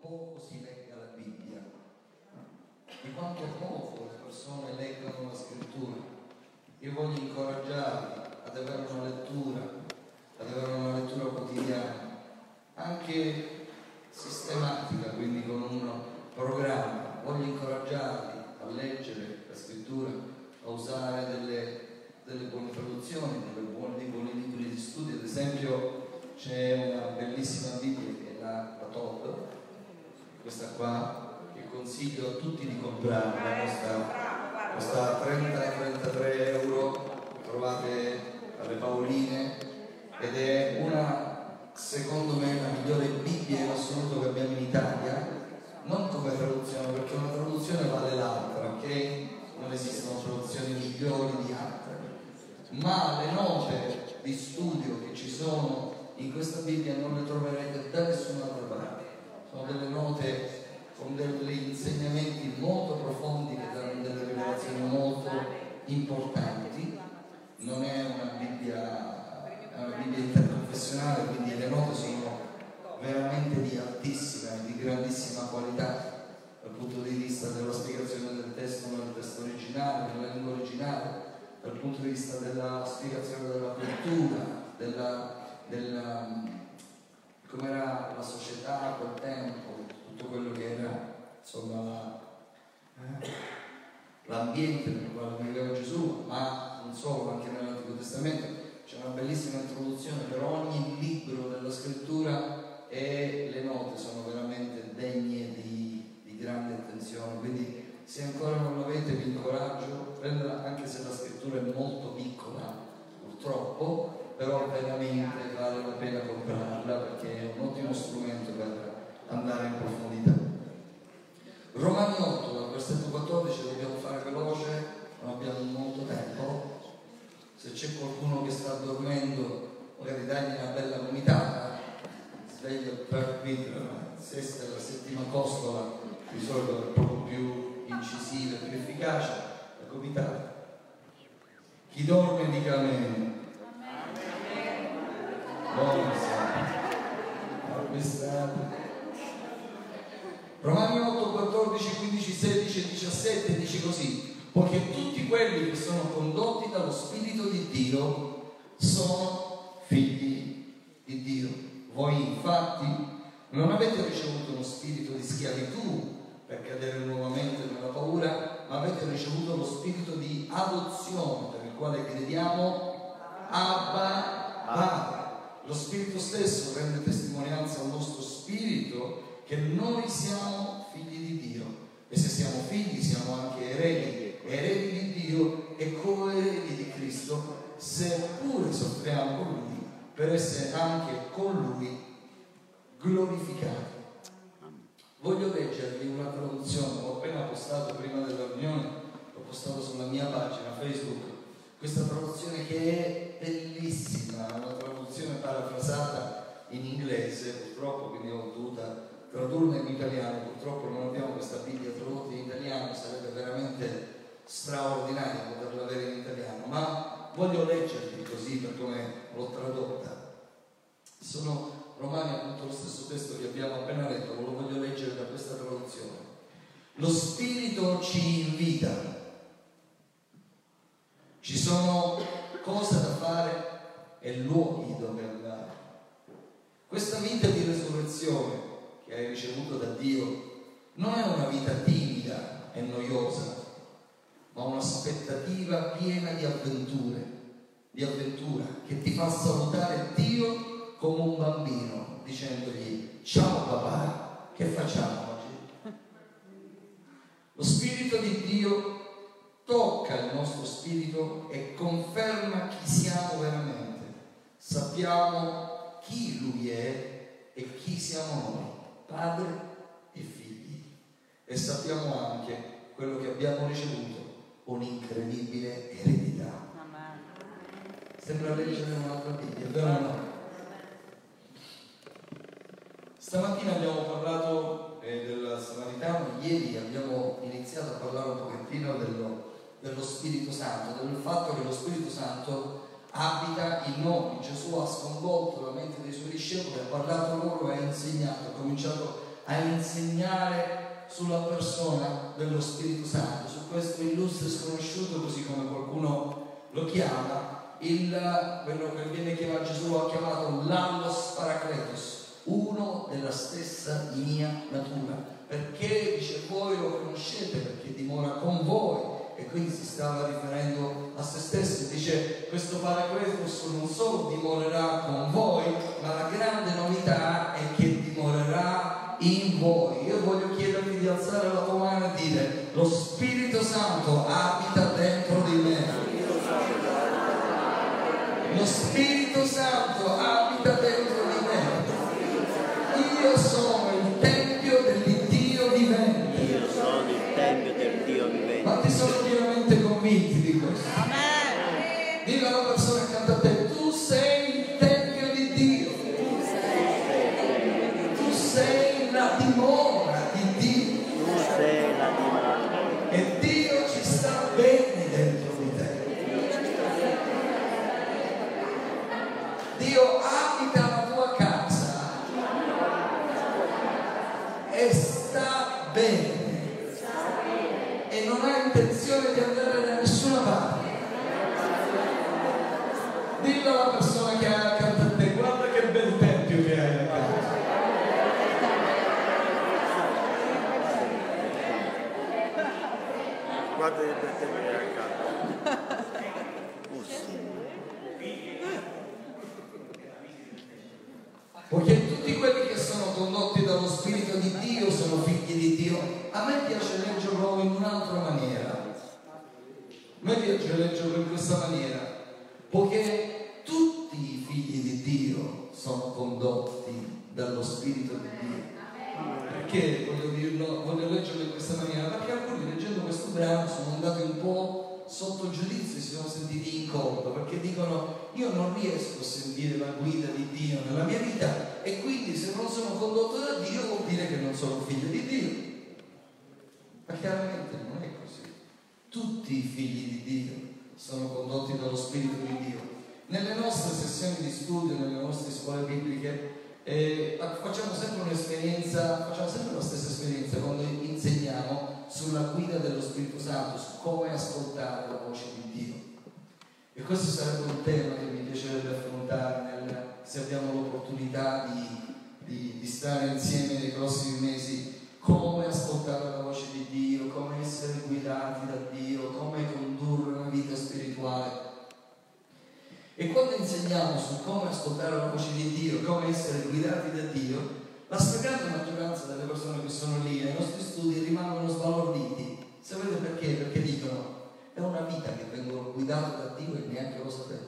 poco si legga la Bibbia, di quanto poco le persone leggono la scrittura. Io voglio incoraggiarvi ad avere una lettura quotidiana, anche sistematica, quindi con un programma. Voglio incoraggiarvi a leggere la scrittura, a usare delle buone traduzioni, dei buoni libri di studio. Ad esempio c'è una bellissima Bibbia che è la Todd, questa qua, che consiglio a tutti di comprare, costa 30-33 euro, trovate alle Paoline, ed è una, secondo me, la migliore Bibbia in assoluto che abbiamo in Italia, non come traduzione, perché una traduzione vale l'altra, ok? Non esistono traduzioni migliori di altre, ma le note di studio che ci sono in questa Bibbia non le troverete da nessun'altra parte. Sono delle note con degli insegnamenti molto profondi che danno delle rivelazioni molto importanti. Non è una Bibbia interconfessionale, quindi le note sono veramente di altissima e di grandissima qualità dal punto di vista della spiegazione del testo nel testo originale, nella lingua originale, dal punto di vista della spiegazione della cultura, come era la società a quel tempo, tutto quello che era, insomma, l'ambiente nel quale viveva Gesù, ma non solo, anche nell'Antico Testamento. C'è una bellissima introduzione per ogni libro della scrittura e le note sono veramente degne di grande attenzione. Quindi, se ancora non l'avete, vi incoraggio, prenderla, anche se la scrittura è molto piccola, purtroppo, però veramente vale la pena comprarla perché è un ottimo strumento per andare in profondità. Romani 8, dal versetto 14, dobbiamo fare veloce, non abbiamo molto tempo. Se c'è qualcuno che sta dormendo, magari dagli una bella vomitata, sveglia per qui, la sesta e la settima costola, di solito è proprio più incisiva, più efficace, la gomitata. Chi dorme dica amen. Romani 8, 14, 15, 16 e 17 dice così: poiché tutti quelli che sono condotti dallo Spirito di Dio sono figli di Dio. Voi infatti non avete ricevuto uno spirito di schiavitù per cadere nuovamente nella paura, ma avete ricevuto lo spirito di adozione, per il quale gridiamo Abba Padre. Lo Spirito stesso rende testimonianza al nostro spirito che noi siamo figli di Dio, e se siamo figli siamo anche eredi di Dio e coeredi di Cristo, seppure soffriamo con Lui, per essere anche con Lui glorificati. Voglio leggervi una traduzione, l'ho appena postato prima della riunione, l'ho postato sulla mia pagina Facebook, questa traduzione che è bellissima, una traduzione parafrasata in inglese, purtroppo, quindi ho dovuta tradurla in italiano. Purtroppo non abbiamo questa Bibbia tradotta in italiano, sarebbe veramente straordinario poterla avere in italiano, ma voglio leggervi così per come l'ho tradotta. Sono Romani, appunto, lo stesso testo che abbiamo appena letto, lo voglio leggere da questa traduzione. Lo Spirito ci invita. Ci sono cose da fare e luoghi dove andare. Questa vita di resurrezione che hai ricevuto da Dio non è una vita timida e noiosa, ma un'aspettativa piena di avventura che ti fa salutare Dio come un bambino, dicendogli: ciao papà, che facciamo oggi? Lo Spirito di Dio tocca il nostro spirito e conferma chi siamo veramente. Sappiamo chi Lui è e chi siamo noi, padre e figli, e sappiamo anche quello che abbiamo ricevuto, un'incredibile eredità. Sembra leggere un'altra Bibbia, vero o no? Stamattina abbiamo parlato del Samaritano, ieri abbiamo iniziato a parlare un pochettino dello Spirito Santo, del fatto che lo Spirito Santo abita in noi. Gesù ha sconvolto la mente dei suoi discepoli, ha parlato loro e ha insegnato, ha cominciato a insegnare sulla persona dello Spirito Santo, su questo illustre sconosciuto, così come qualcuno lo chiama, quello che viene chiamato, Gesù ha chiamato l'allos paracletos, uno della stessa mia natura, perché dice voi lo conoscete perché dimora con voi, e quindi si stava riferendo a se stesso. Dice questo paracletos non solo dimorerà con voi, ma la grande novità è che dimorerà in voi. Io voglio chiederti di alzare la tua mano e dire: lo Spirito Santo abita dentro di me. Lo Spirito Santo abita dentro di me. Io sono il Tempio dell'Iddio vivente. Io sono il Tempio del Dio vivente. Quanti sono pienamente convinti di questo? Amen. Dillo alla persona accanto a te: tu sei il Tempio di Dio. Tu sei la dimora di Dio. Tu sei la dimora. E Dio ci sta bene dentro di te. Dio abita la tua casa e sta bene e non ha intenzione di andare da nessuna parte. Dillo alla persona che hai accanto a te: guarda che bel tempio che hai accanto. Guarda che bel tempio che hai accanto. Poiché tutti quelli che sono condotti dallo Spirito di Dio sono figli di Dio. A me piace leggerlo in un'altra maniera. A me piace leggerlo in questa maniera, poiché tutti i figli di Dio sono condotti dallo Spirito di Dio. Perché voglio leggerlo in questa maniera? Perché alcuni, leggendo questo brano, sono andati un po' sotto giudizio, si sono sentiti in colpa, perché dicono: io non riesco a sentire la guida di Dio nella mia vita, e quindi se non sono condotto da Dio vuol dire che non sono figlio di Dio. Ma chiaramente non è così. Tutti i figli di Dio sono condotti dallo Spirito di Dio. Nelle nostre sessioni di studio, nelle nostre scuole bibliche, facciamo sempre la stessa esperienza quando insegniamo sulla guida dello Spirito Santo, su come ascoltare la voce di Dio. E questo sarebbe un tema che mi piacerebbe affrontare se abbiamo l'opportunità di stare insieme nei prossimi mesi. Come ascoltare la voce di Dio, come essere guidati da Dio, come condurre una vita spirituale. E quando insegniamo su come ascoltare la voce di Dio, come essere guidati da Dio, la stragrande maggioranza delle persone che sono lì nei nostri studi rimangono sbalorditi. Sapete perché? Perché dicono: è una vita che vengono guidati da Dio e neanche lo sapevo.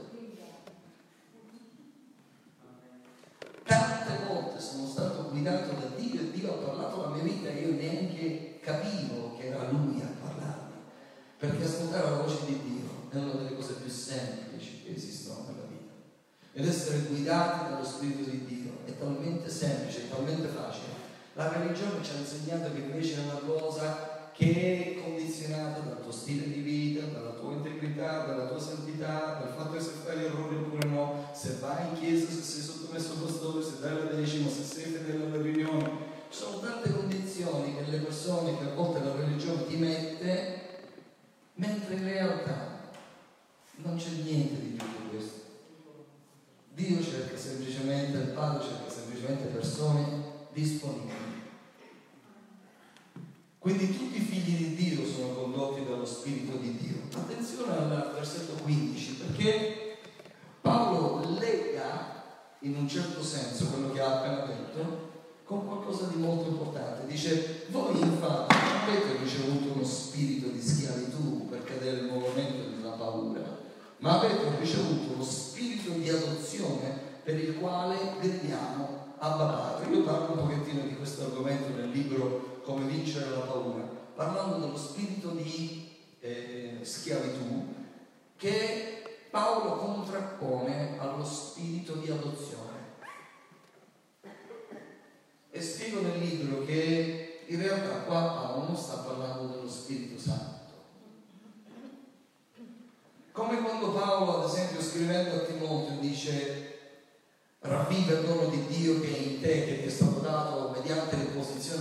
Tante volte sono stato guidato da Dio e Dio ha parlato la mia vita e io neanche capivo che era Lui a parlarmi. Perché ascoltare la voce di Dio è una delle cose più semplici che esistono nella vita. Ed essere guidati dallo Spirito di Dio è talmente semplice, è talmente facile. La religione ci ha insegnato che invece è una cosa che è condizionata dal tuo stile di vita, dalla tua integrità, dalla tua santità, dal fatto che se fai errori oppure no, se vai in chiesa, se sei sottomesso al pastore, se dai la decima, se sei fedele alla riunione. Ci sono tante condizioni che le persone, che a volte la religione ti mette, mentre in realtà non c'è niente di tutto questo. Dio cerca semplicemente, il Padre cerca semplicemente persone disponibili. Quindi tutti i figli di Dio sono condotti dallo Spirito di Dio. Attenzione al versetto 15, perché Paolo lega in un certo senso quello che ha appena detto con qualcosa di molto importante. Dice: voi infatti non avete ricevuto uno spirito di schiavitù per cadere nel movimento della paura, ma avete ricevuto lo spirito di adozione per il quale gridiamo Abba Padre. Io parlo un pochettino di questo argomento nel libro Come vincere la paura, parlando dello spirito di schiavitù che Paolo contrappone allo spirito di adozione. E spiego nel libro che in realtà qua Paolo non sta parlando dello Spirito Santo. Come quando Paolo, ad esempio, scrivendo a Timoteo dice: ravviva il dono di Dio che è in te, che ti è stato dato mediante l'imposizione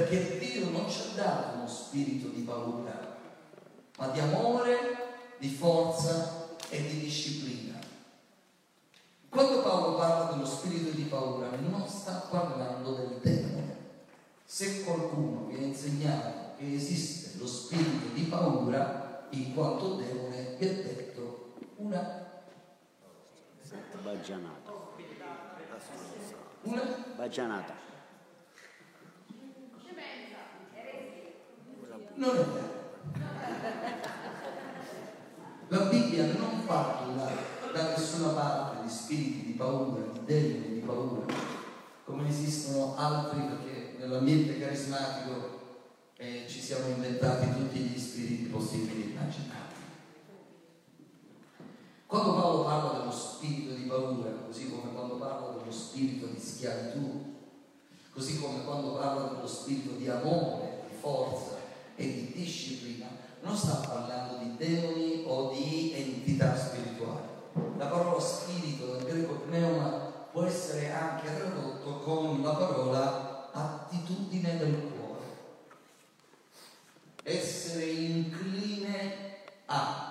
perché Dio non ci ha dato uno spirito di paura, ma di amore, di forza e di disciplina. Quando Paolo parla dello spirito di paura, non sta parlando del demone. Se qualcuno vi ha insegnato che esiste lo spirito di paura, in quanto demone, vi ha detto una Baggianata. Una? Baggianata. Non è vero. La Bibbia non parla da nessuna parte di spiriti di paura, di demoni di paura, come esistono altri, perché nell'ambiente carismatico ci siamo inventati tutti gli spiriti possibili e immaginabili. Quando Paolo parla dello spirito di paura, così come quando parla dello spirito di schiavitù, così come quando parla dello spirito di amore, di forza e di disciplina, non sta parlando di demoni o di entità spirituali. La parola spirito dal greco pneuma può essere anche tradotto con la parola attitudine del cuore, essere incline a.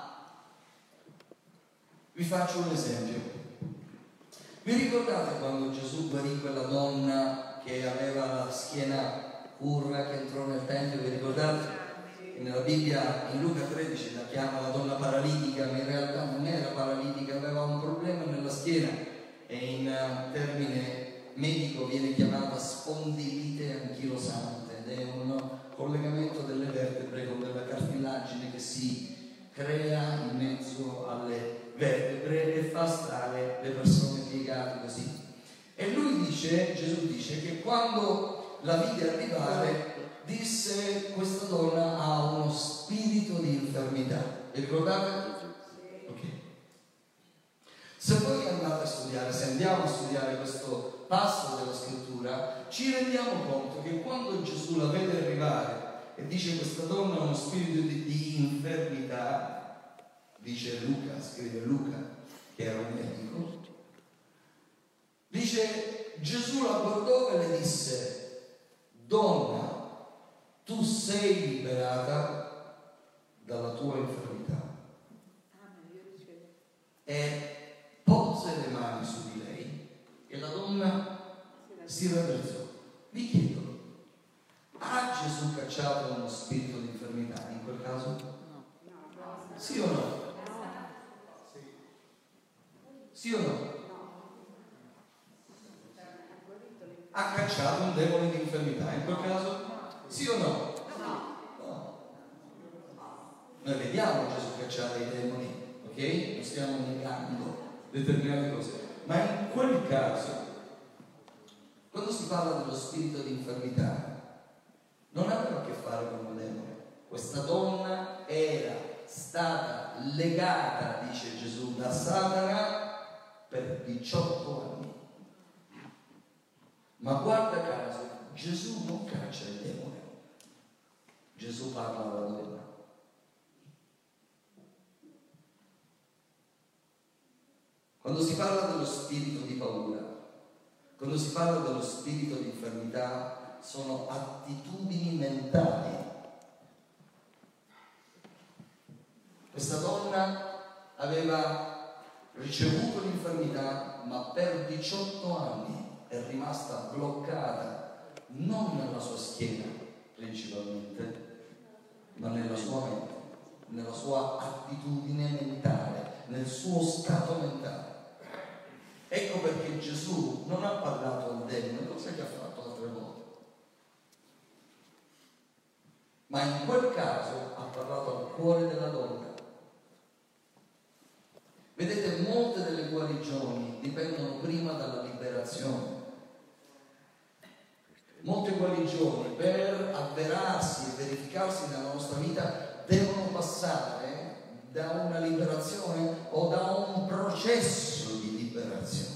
Vi faccio un esempio. Vi ricordate quando Gesù guarì quella donna che aveva la schiena curva, che entrò nel tempio? Vi ricordate? Nella Bibbia, in Luca 13, la chiama la donna paralitica, ma in realtà non era paralitica, aveva un problema nella schiena e in termine medico viene chiamata spondilite anchilosante, ed è un collegamento delle vertebre con della cartilagine che si crea in mezzo alle vertebre e fa stare le persone piegate così. E lui dice, Gesù dice, che quando la vide arrivare disse: questa donna ha uno spirito di infermità. Vi ricordate? Ok. Se voi andate a studiare, se andiamo a studiare questo passo della scrittura, ci rendiamo conto che quando Gesù la vede arrivare e dice questa donna ha uno spirito di infermità, dice Luca, scrive Luca, che era un medico, dice Gesù la guardò e le disse: donna, tu sei liberata dalla tua infermità. E pose le mani su di lei e la donna si raddrizzò. Vi chiedo, ha Gesù cacciato uno spirito di infermità in quel caso? Sì o no? Sì o no? Ha cacciato un demone di infermità in quel caso? Sì o no? No. Noi vediamo Gesù cacciare i demoni, ok? Non stiamo negando determinate cose. Ma in quel caso, quando si parla dello spirito di infermità, non aveva a che fare con un demone. Questa donna era stata legata, dice Gesù, da Satana per 18 anni. Ma guarda caso, Gesù non caccia il demone. Gesù parla alla donna. Quando si parla dello spirito di paura, quando si parla dello spirito di infermità, sono attitudini mentali. Questa donna aveva ricevuto l'infermità, ma per 18 anni è rimasta bloccata non nella sua schiena principalmente, ma nella sua mente, nella sua attitudine mentale, nel suo stato mentale. Ecco perché Gesù non ha parlato al demone, cosa che ha fatto altre volte, ma in quel caso ha parlato al cuore della donna. Vedete, molte delle guarigioni dipendono prima dalla liberazione. Molte guarigioni, per avverarsi e verificarsi nella nostra vita, devono passare da una liberazione o da un processo di liberazione.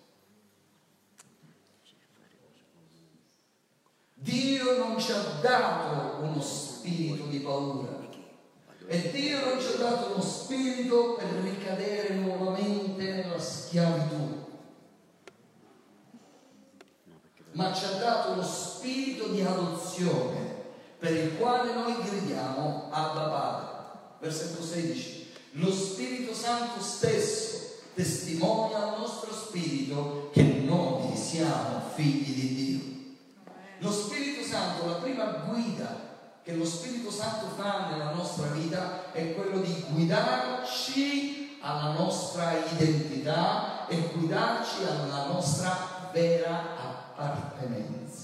Dio non ci ha dato uno spirito di paura e Dio non ci ha dato uno spirito per ricadere nuovamente nella schiavitù, ma ci ha dato lo spirito di adozione, per il quale noi gridiamo Abba Padre. Versetto 16. Lo Spirito Santo stesso testimonia al nostro spirito che noi siamo figli di Dio. Lo Spirito Santo, la prima guida che lo Spirito Santo fa nella nostra vita è quello di guidarci alla nostra identità e guidarci alla nostra vera appartenenza.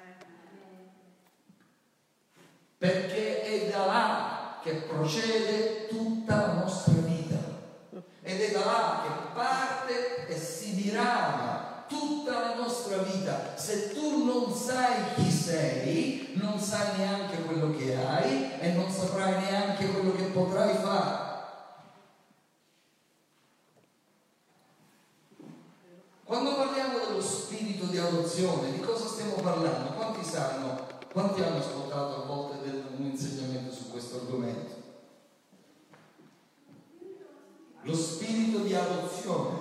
Perché è da là che procede tutta la nostra vita ed è da là che parte e si dirama tutta la nostra vita. Se tu non sai chi sei, non sai neanche quello che hai e non saprai neanche quello che potrai fare. Quando parliamo dello spirito di adozione, di cosa stiamo parlando? Quanti sanno? Quanti hanno ascoltato a volte un insegnamento su questo argomento? Lo spirito di adozione.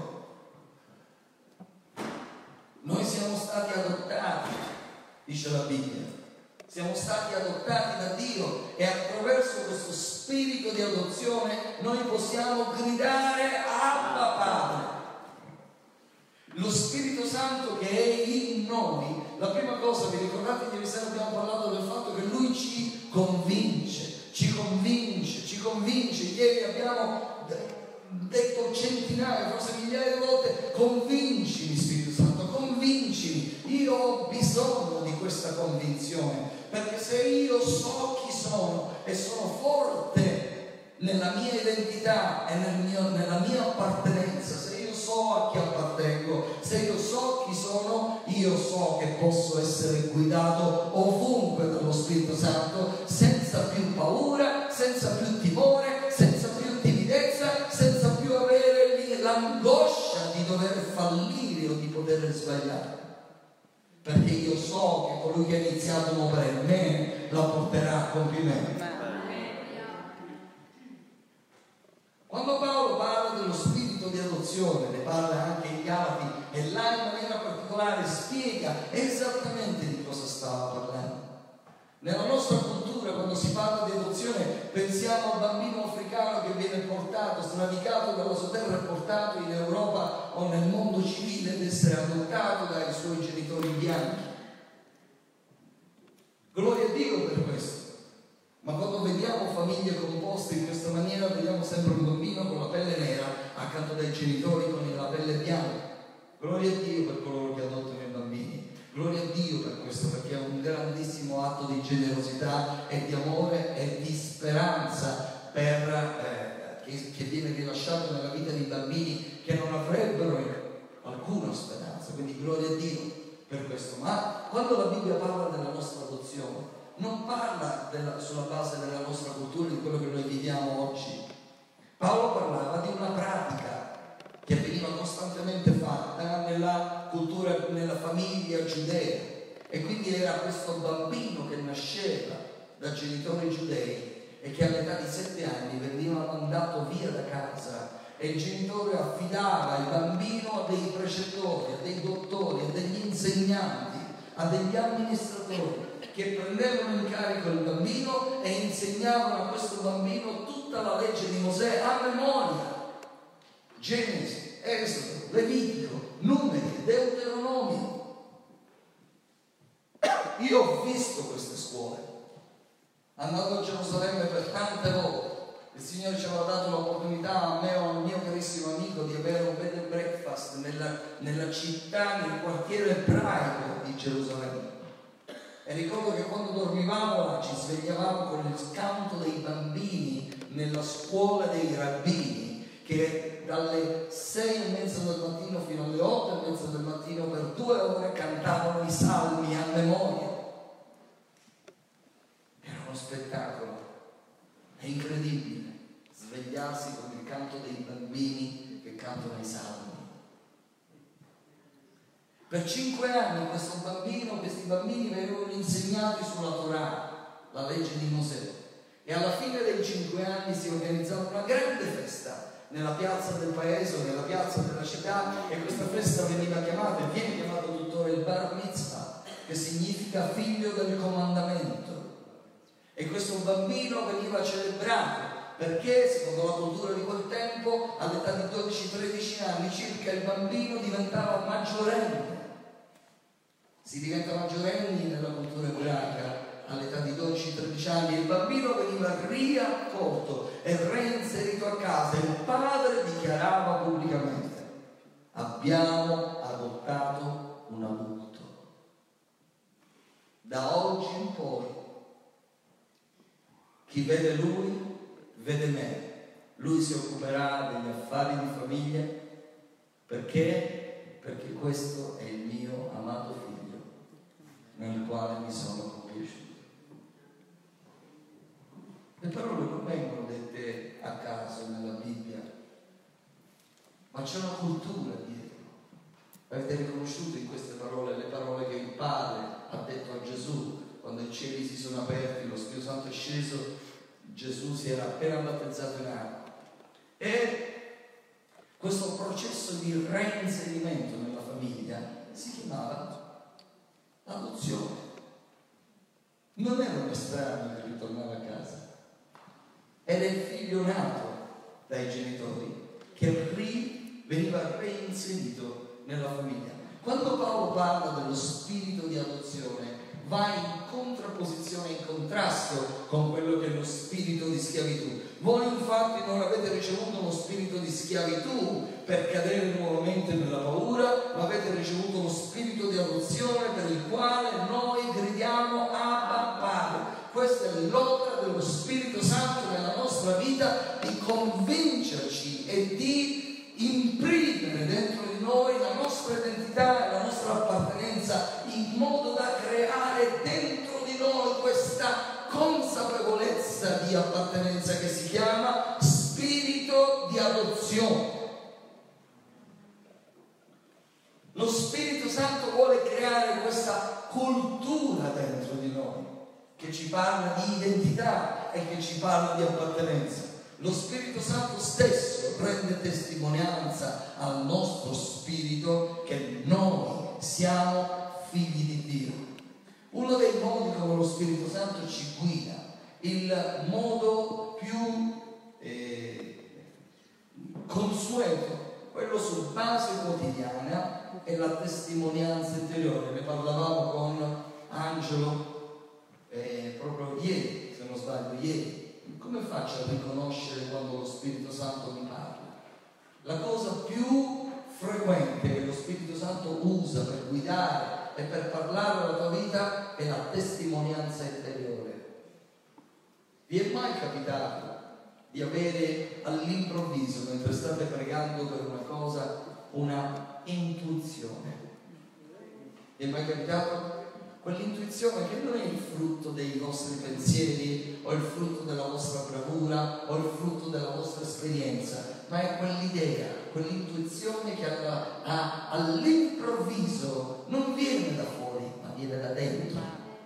Noi siamo stati adottati, dice la Bibbia. Siamo stati adottati da Dio e attraverso questo spirito di adozione noi possiamo gridare Abba Padre. Lo Spirito Santo che è in noi, la prima cosa, vi ricordate ieri sera abbiamo parlato del fatto che Lui ci convince. Ieri abbiamo detto centinaia, forse migliaia di volte, convincimi Spirito Santo, convincimi. Io ho bisogno di questa convinzione, perché se io so chi sono e sono forte nella mia identità e nella mia appartenenza, se io so a chi appartengo, se io so chi sono, io so che posso essere guidato ovunque dallo Spirito Santo, senza più paura, senza più timore, senza più timidezza, senza più avere l'angoscia di dover fallire o di poter sbagliare. Perché io so che colui che ha iniziato un'opera in me la porterà a compimento. Quando Paolo parla dello spirito di adozione, ne parla anche in Galati e là in maniera particolare spiega esattamente di cosa stava parlando. Nella nostra cultura, quando si parla di adozione, pensiamo al bambino africano che viene portato, sradicato dalla sua terra e portato in Europa o nel mondo civile ed essere adottato dai suoi genitori bianchi. Gloria a Dio per questo. Ma quando vediamo famiglie composte in questa maniera, vediamo sempre un bambino con la pelle nera accanto dai genitori con la pelle bianca. Gloria a Dio per coloro che adottano i bambini. Gloria a Dio per questo, perché è un grandissimo atto di generosità e di amore e di speranza che viene rilasciato nella vita dei bambini che non avrebbero alcuna speranza. Quindi gloria a Dio per questo. Ma quando la Bibbia parla della nostra adozione, non parla sulla base della nostra cultura, di quello che noi viviamo oggi. Paolo parlava di una pratica che veniva costantemente fatta nella cultura, nella famiglia giudea, e quindi era questo bambino che nasceva da genitori giudei e che all'età di 7 anni veniva mandato via da casa e il genitore affidava il bambino a dei precettori, a dei dottori, a degli insegnanti, a degli amministratori che prendevano in carico il bambino e insegnavano a questo bambino tutta la legge di Mosè a memoria. Genesi, Esodo, Levitico, Numeri, Deuteronomio. Io ho visto queste scuole, andato a Gerusalemme per tante volte. Il Signore ci aveva dato l'opportunità, a me o al mio carissimo amico, di avere un bed and breakfast nella città, nel quartiere ebraico di Gerusalemme. E ricordo che quando dormivamo là ci svegliavamo con il canto dei bambini nella scuola dei rabbini, che dalle 6:30 del mattino fino alle 8:30 del mattino per 2 ore cantavano i salmi a memoria. Era uno spettacolo, è incredibile svegliarsi con il canto dei bambini che cantano i salmi. Per 5 anni questi bambini venivano insegnati sulla Torah, la legge di Mosè, e alla fine dei 5 anni si organizzava una grande festa nella piazza del paese o nella piazza della città, e questa festa veniva chiamata e viene chiamata tuttora il Bar Mitzvah, che significa figlio del comandamento. E questo bambino veniva celebrato perché, secondo la cultura di quel tempo, all'età di 12-13 anni circa il bambino diventava maggiorenne. Si diventa maggiorenni nella cultura ebraica all'età di 12-13 anni, il bambino veniva riaccolto e reinserito a casa. Il padre dichiarava pubblicamente: abbiamo adottato un adulto. Da oggi in poi chi vede lui vede me. Lui si occuperà degli affari di famiglia. Perché? Perché questo è il mio amato figlio nel quale mi sono compiaciuto. Le parole non vengono dette a caso nella Bibbia, ma c'è una cultura dietro. Avete riconosciuto in queste parole le parole che il Padre ha detto a Gesù quando i cieli si sono aperti, lo Spirito Santo è sceso, Gesù si era appena battezzato in acqua. E questo processo di reinserimento nella famiglia si chiamava adozione. Non era un estraneo che ritornava a casa, era il figlio nato dai genitori che veniva reinserito nella famiglia. Quando Paolo parla dello spirito di adozione, va in contrapposizione, in contrasto con quello che è lo spirito di schiavitù. Voi infatti non avete ricevuto uno spirito di schiavitù per cadere nuovamente nella paura, ma avete ricevuto uno spirito di adozione per il quale noi gridiamo Abba Padre. Questa è l'opera dello Spirito Santo nella nostra vita, di convincerci e di imprimere dentro di noi la nostra identità e la nostra appartenenza, in modo da creare dentro di noi questa consapevolezza di appartenenza che si chiama spirito di adozione. Lo Spirito Santo vuole creare questa cultura dentro di noi che ci parla di identità e che ci parla di appartenenza. Lo Spirito Santo stesso rende testimonianza al nostro spirito che noi siamo figli di Dio. Uno dei modi come lo Spirito Santo ci guida, il modo più consueto, quello su base quotidiana, è la testimonianza interiore. Ne parlavamo con Angelo proprio ieri, se non sbaglio ieri. Come faccio a riconoscere quando lo Spirito Santo mi parla? La cosa più frequente che lo Spirito Santo usa per guidare e per parlare alla tua vita è la testimonianza interiore. Vi è mai capitato di avere all'improvviso, mentre state pregando per una cosa, una intuizione? Vi è mai capitato? Quell'intuizione che non è il frutto dei vostri pensieri o il frutto della vostra bravura o il frutto della vostra esperienza, ma è quell'idea, quell'intuizione che all'improvviso non viene da fuori, ma viene da dentro.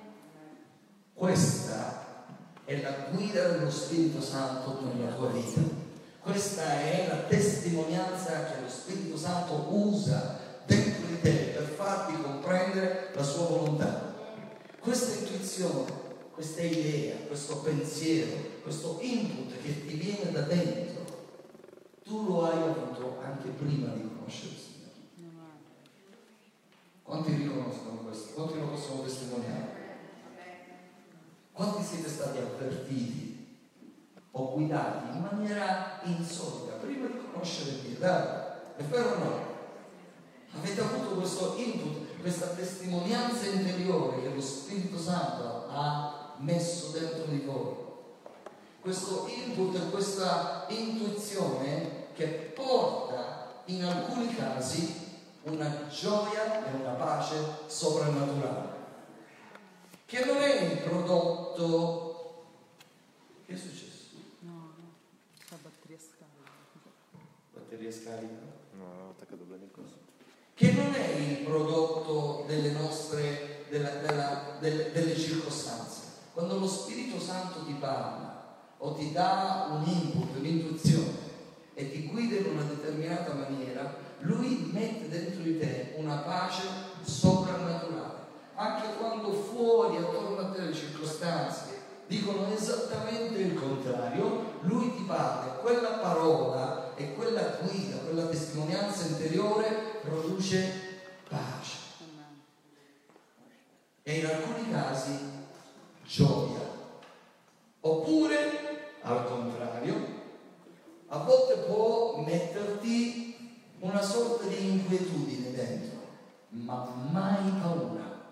Questa è la guida dello Spirito Santo nella tua vita. Questa è la testimonianza che lo Spirito Santo usa dentro di te per farti comprendere la sua volontà. Questa intuizione, questa idea, questo pensiero, questo input che ti viene da dentro, tu lo hai avuto anche prima di conoscere il Signore. Quanti riconoscono questo? Quanti lo possono testimoniare? Quanti siete stati avvertiti o guidati in maniera insolita prima di conoscere Dio? Dai, è vero o no? Avete avuto questo input, questa testimonianza interiore che lo Spirito Santo ha messo dentro di voi. Questo input e questa intuizione che porta in alcuni casi una gioia e una pace soprannaturale, che non è il prodotto. Che è successo? No, la batteria scarica. Batteria scarica? No, ho attaccato bene il coso. Che non è il prodotto delle nostre delle circostanze. Quando lo Spirito Santo ti parla o ti dà un input, un'intuizione e ti guida in una determinata maniera, lui mette dentro di te una pace soprannaturale. Anche e in alcuni casi gioia. Oppure, al contrario, a volte può metterti una sorta di inquietudine dentro, ma mai paura,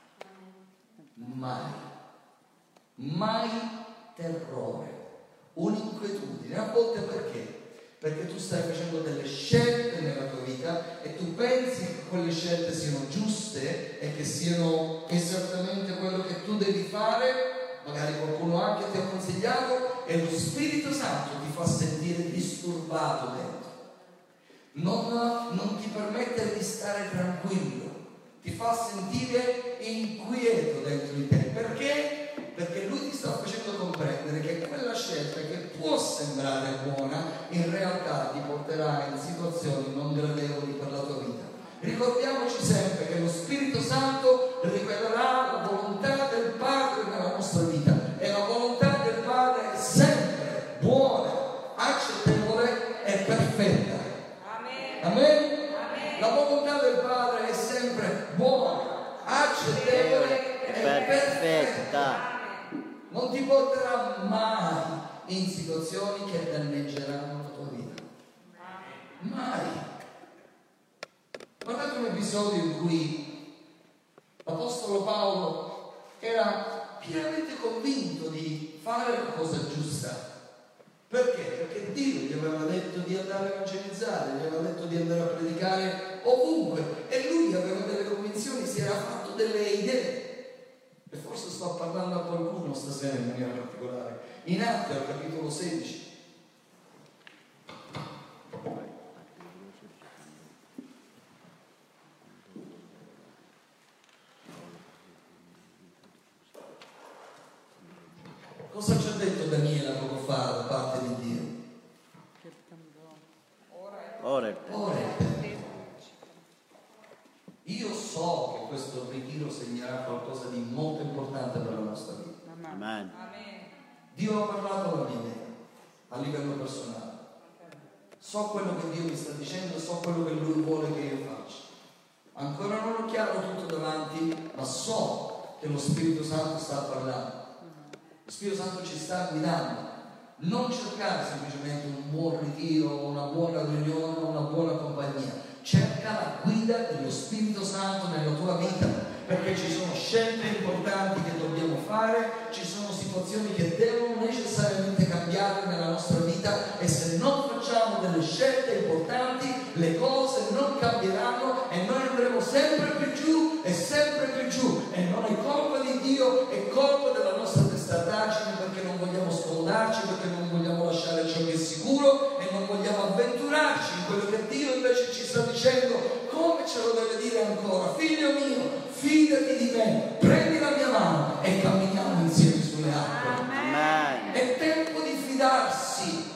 mai terrore, un'inquietudine. A volte perché? Perché tu stai facendo delle scelte nella tua vita e tu pensi che quelle scelte siano giuste e che siano esattamente quello che tu devi fare, magari qualcuno anche ti ha consigliato, e lo Spirito Santo ti fa sentire disturbato dentro, non ti permette di stare tranquillo, ti fa sentire inquieto dentro di te. Perché? Perché lui ti sta facendo comprendere che quella scelta che può sembrare buona in realtà ti porterà in situazioni non gradevoli per la tua vita. Ricordiamoci sempre che lo Spirito Santo rivelerà la volontà del Padre nella nostra vita, e la volontà del Padre è sempre buona, accettevole e perfetta. Amen? La volontà del Padre è sempre buona, accettevole e perfetta. Non ti porterà mai in situazioni che danneggeranno la tua vita. Mai. Guardate un episodio in cui l'Apostolo Paolo era pienamente convinto di fare la cosa giusta. Perché? Perché Dio gli aveva detto di andare a evangelizzare, gli aveva detto di andare a predicare ovunque, e lui aveva delle convinzioni, si era fatto delle idee. E forse sto parlando a qualcuno stasera in maniera particolare. In Atti al capitolo 16. Cosa ci ha detto Daniele poco fa da parte di Dio? Ora è il tempo. Ora è il tempo. Io so che questo ritiro segnerà qualcosa di molto importante per la nostra vita. Amen. Dio ha parlato alla mia vita a livello personale. So quello che Dio mi sta dicendo, so quello che Lui vuole che io faccia. Ancora non ho chiaro tutto davanti, ma so che lo Spirito Santo sta parlando. Lo Spirito Santo ci sta guidando. Non cercare semplicemente un buon ritiro, una buona riunione, una buona compagnia. Cerca la guida dello Spirito Santo nella tua vita, perché ci sono scelte importanti che dobbiamo fare, ci sono situazioni che devono necessariamente cambiare nella nostra vita, e se non facciamo delle scelte importanti le cose non cambieranno e noi andremo sempre più giù e sempre più giù, e non è colpa di Dio, è colpa della nostra testardaggine, perché non vogliamo sfondarci, perché non vogliamo lasciare ciò che è sicuro e non vogliamo avventurarci in quello che Dio invece ci sta dicendo. Come ce lo deve dire ancora? Figlio mio, fidati di me, prendi la mia mano e camminiamo insieme sulle acque. Amen. È tempo di fidarsi,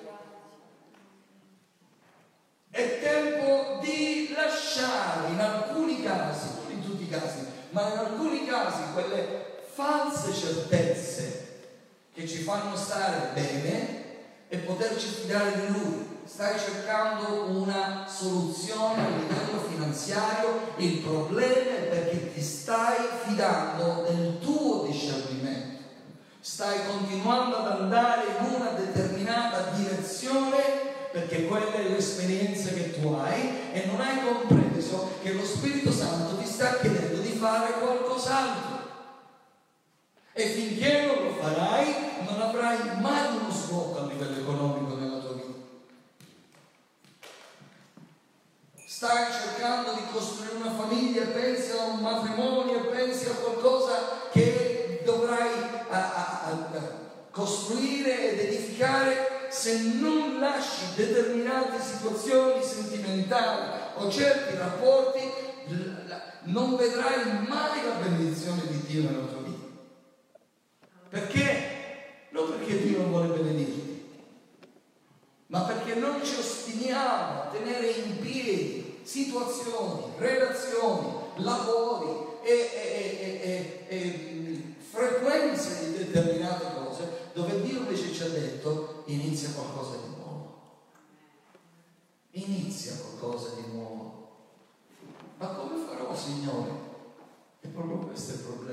è tempo di lasciare in alcuni casi, non in tutti i casi, ma in alcuni casi quelle false certezze che ci fanno stare bene e poterci fidare di Lui. Stai cercando una soluzione a livello finanziario, il problema è perché ti stai fidando del tuo discernimento, stai continuando ad andare in una determinata direzione perché quella è l'esperienza che tu hai, e non hai compreso che lo Spirito Santo ti sta chiedendo di fare qualcos'altro. E finché non lo farai, non avrai mai uno sbocco a livello economico nella tua vita. Stai cercando di costruire una famiglia, pensi a un matrimonio, pensi a qualcosa che dovrai costruire ed edificare. Se non lasci determinate situazioni sentimentali o certi rapporti, non vedrai mai la benedizione di Dio nella tua vita. Perché? Non perché Dio non vuole benedirti, ma perché noi ci ostiniamo a tenere in piedi situazioni, relazioni, lavori e frequenze di determinate cose, dove Dio invece ci ha detto: inizia qualcosa di nuovo. Inizia qualcosa di nuovo. Ma come farò, Signore? E proprio questo è il problema.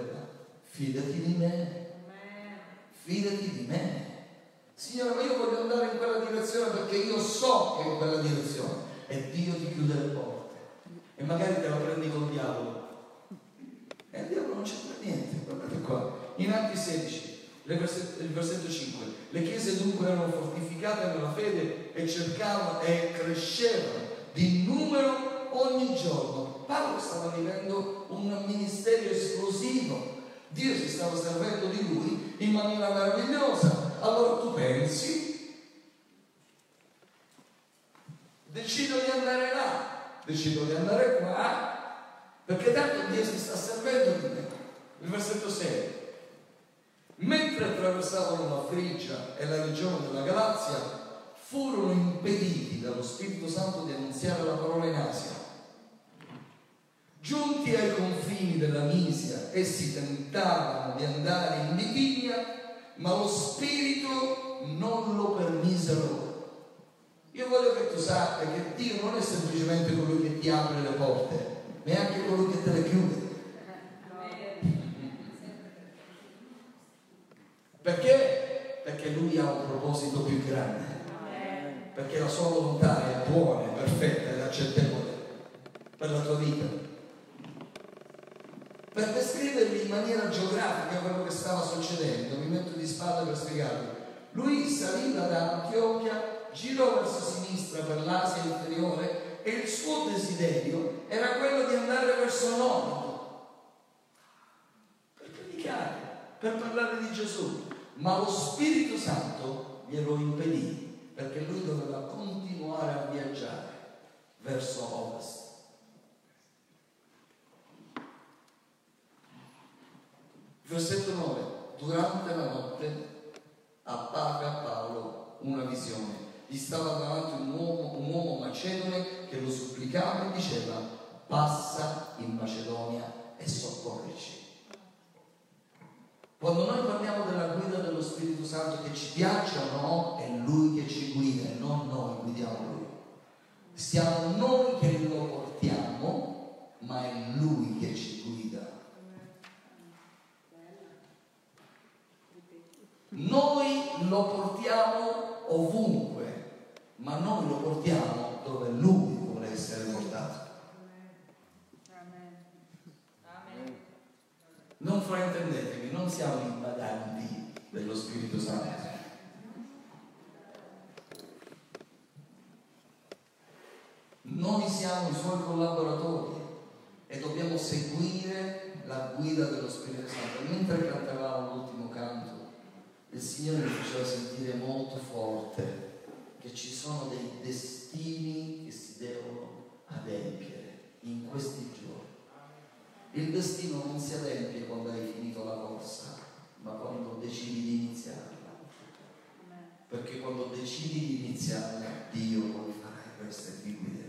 fidati di me, fidati di me. Signore, ma io voglio andare in quella direzione perché io so che è in quella direzione, e Dio ti chiude le porte e magari te la prendi col diavolo, e il diavolo non c'entra niente. Guardate qua in Atti 16, il versetto 5: le chiese dunque erano fortificate nella fede e cercavano e crescevano di numero ogni giorno. Paolo stava vivendo un ministero esplosivo, Dio si stava servendo di lui in maniera meravigliosa. Allora tu pensi, decido di andare là, decido di andare qua, perché tanto Dio si sta servendo di me. Il versetto 6: mentre attraversavano la Frigia e la regione della Galazia, furono impediti dallo Spirito Santo di annunziare la parola in Asia. Giunti ai confini della Misia, essi tentavano di andare in Bitinia, ma lo Spirito non lo permise loro. Io voglio che tu sappia che Dio non è semplicemente colui che ti apre le porte, ma è anche colui che te le chiude. Perché? Perché Lui ha un proposito più grande. Perché la sua volontà è buona, è perfetta ed accettevole per la tua vita. Per descrivervi in maniera geografica quello che stava succedendo, mi metto di spalle per spiegarvi. Lui saliva da Antiochia, girò verso sinistra per l'Asia inferiore e il suo desiderio era quello di andare verso nord per predicare, per parlare di Gesù. Ma lo Spirito Santo glielo impedì, perché lui doveva continuare a viaggiare verso ovest. Versetto 9: durante la notte apparve a Paolo una visione. Gli stava davanti un uomo macedone che lo supplicava e diceva: passa in Macedonia e soccorrici. Quando noi parliamo della guida dello Spirito Santo, che ci piaccia o no, è Lui che ci guida e non noi guidiamo Lui. Siamo noi che lo portiamo, ma è Lui che ci guida. Noi lo portiamo ovunque, ma noi lo portiamo dove Lui vuole essere portato. Non fraintendetemi, non siamo i badanti dello Spirito Santo. Noi siamo i Suoi collaboratori e dobbiamo seguire la guida dello Spirito Santo. Mentre cantavamo l'ultimo canto, il Signore mi faceva sentire molto forte che ci sono dei destini che si devono adempiere in questi giorni. Il destino non si adempie quando hai finito la corsa, ma quando decidi di iniziarla. Perché quando decidi di iniziarla, Dio poi farà il resto e ti guiderà.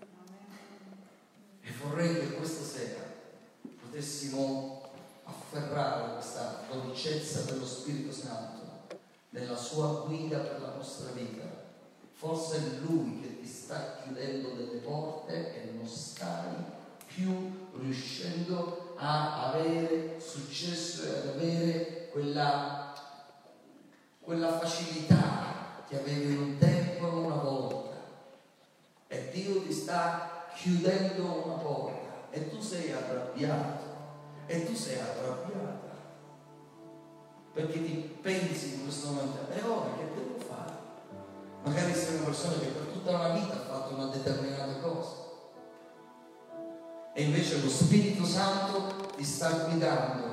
E vorrei che questa sera potessimo afferrare questa dolcezza dello Spirito Santo nella sua guida per la nostra vita. Forse è Lui che ti sta chiudendo delle porte e non stai più riuscendo a avere successo e ad avere quella facilità che avevi un tempo e una volta, e Dio ti sta chiudendo una porta e tu sei arrabbiata perché ti pensi in questo momento: e ora che devo fare? Magari sei una persona che per tutta la vita ha fatto una determinata cosa, e invece lo Spirito Santo ti sta guidando,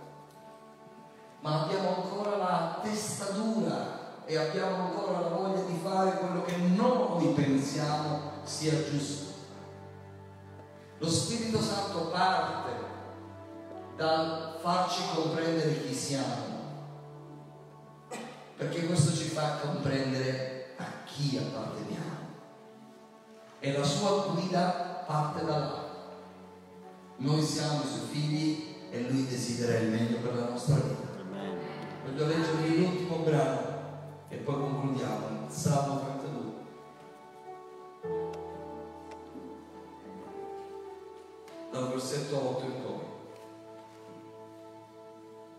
ma abbiamo ancora la testa dura e abbiamo ancora la voglia di fare quello che noi pensiamo sia giusto. Lo Spirito Santo parte dal farci comprendere chi siamo, perché questo ci fa comprendere a chi apparteniamo, e la sua guida parte da là. Noi siamo i Suoi figli e Lui desidera il meglio per la nostra vita. Voglio leggervi l'ultimo brano e poi concludiamo. Salmo 32. Dal versetto 8 in poi.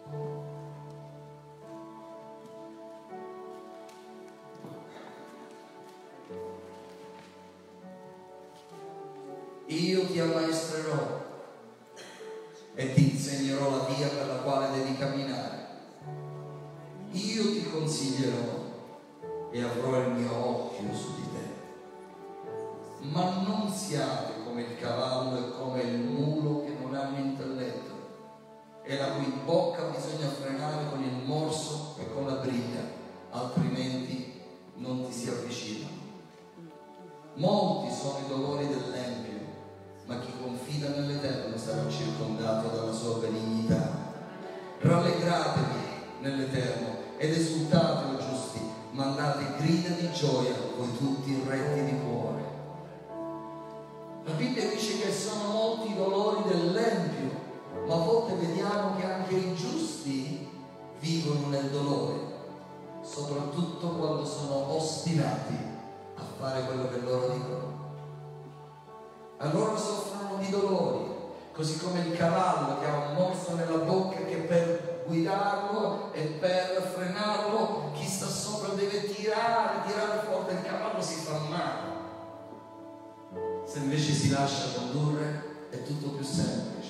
ti ammaestrerò e ti insegnerò la via per la quale devi camminare. Io ti consiglierò e avrò il mio occhio su di te. Ma non siate come il cavallo e come il mulo che non hanno intelletto e la cui bocca bisogna frenare con il morso e con la briglia, altrimenti non ti si avvicinano. Molti sono i dolori dell'empio, ma chi confida nell'Eterno sarà circondato dalla sua benignità. Rallegratevi nell'Eterno ed esultate, o giusti, mandate grida di gioia voi tutti retti di cuore. La Bibbia dice che sono molti i dolori dell'empio, ma a volte vediamo che anche i giusti vivono nel dolore, soprattutto quando sono ostinati a fare quello che loro dicono. Allora soffrono di dolori, così come il cavallo che ha un morso nella bocca che per guidarlo e per frenarlo chi sta sopra deve tirare forte, il cavallo si fa male. Se invece si lascia condurre è tutto più semplice.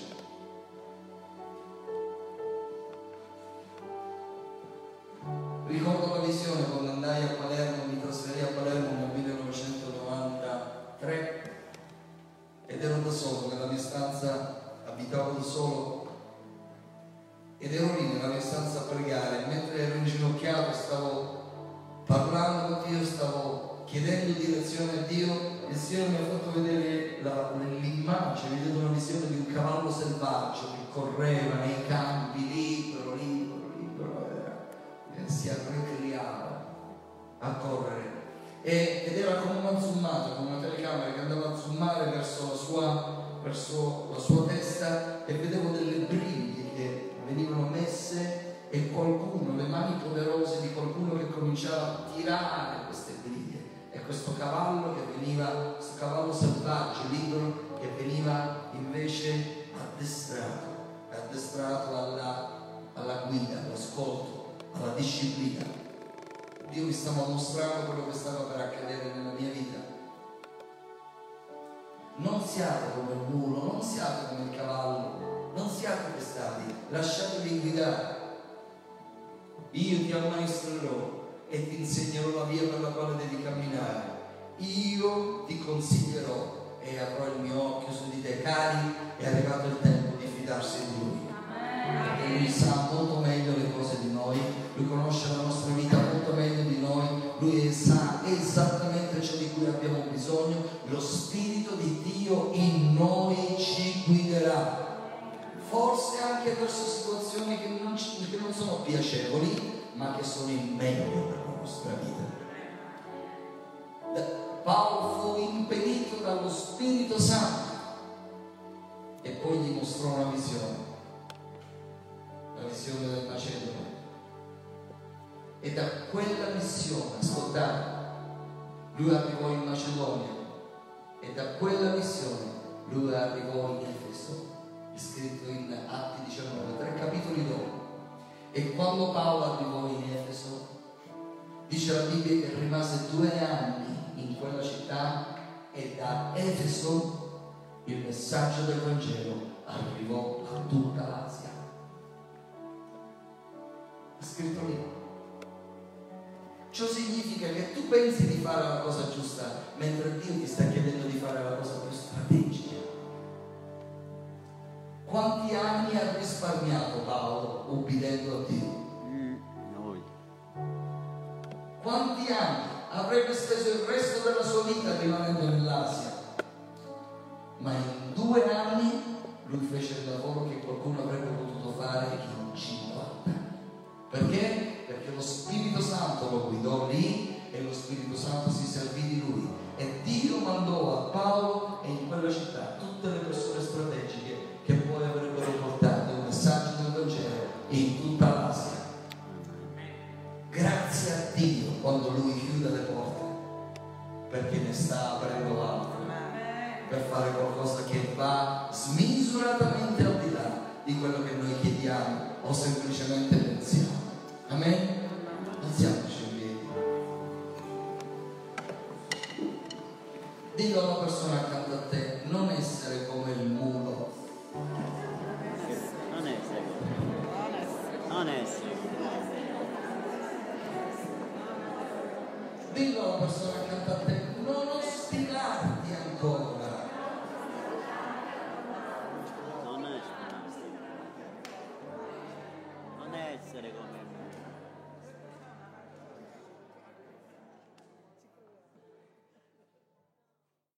Ricordo la visione quando andai a Palermo, mi trasferì a Palermo nel 1993 ed ero da solo nella mia stanza, abitavo da solo ed ero lì nella mia stanza a pregare. Mentre ero inginocchiato stavo parlando con Dio, stavo chiedendo direzione a Dio. Il Signore mi ha fatto vedere l'immagine, vedevo una visione di un cavallo selvaggio che correva nei campi libero, si arrecriava a correre ed era come una zoomata, come una telecamera che andava a zoomare verso la sua testa, e vedevo delle briglie che venivano messe e qualcuno, le mani poderose di qualcuno che cominciava a tirare queste briglie, e questo cavallo selvaggio, libero, che veniva invece addestrato alla guida, all'ascolto, alla disciplina. Dio mi stava mostrando quello che stava per accadere nella mia vita. Non siate come il mulo, non siate come il cavallo, non siate testati, lasciatevi guidare. Io ti ammaestrerò e ti insegnerò la via per la quale devi camminare. Io ti consiglierò e avrò il mio occhio su di te. Cari, è arrivato il tempo di fidarsi di Lui. Perché Lui sa molto meglio le cose di noi, Lui conosce la nostra vita molto meglio di noi, Lui sa esattamente ciò di cui abbiamo bisogno. Lo Spirito di Dio in noi ci guiderà, forse anche verso situazioni che non sono piacevoli, ma che sono il meglio per la nostra vita. Paolo fu impedito dallo Spirito Santo e poi gli mostrò una visione, la visione del Macedonia, e da quella missione, ascoltate, lui arrivò in Macedonia e da quella missione lui arrivò in Efeso, è scritto in Atti 19, 3 capitoli dopo. E quando Paolo arrivò in Efeso, dice la Bibbia che rimase 2 anni in quella città, e da Efeso il messaggio del Vangelo arrivò a tutta l'Asia. È scritto lì. Ciò significa che tu pensi di fare la cosa giusta, mentre Dio ti sta chiedendo di fare la cosa più strategica. Quanti anni ha risparmiato Paolo ubbidendo a Dio? Noi. Quanti anni avrebbe speso il resto della sua vita rimanendo nell'Asia? Ma in 2 anni lui fece il lavoro che qualcuno avrebbe potuto fare in 50 anni. Perché? Perché lo Spirito Santo lo guidò lì e lo Spirito Santo si servì di lui, e Dio mandò a Paolo e in quella città tutte le persone strategiche che poi avrebbero portato il messaggio del Vangelo in tutta l'Asia. Grazie a Dio quando lui chiude le porte, perché ne sta aprendo altre per fare qualcosa che va smisuratamente al di là di quello che noi chiediamo o semplicemente pensiamo. Amen? Alziamoci.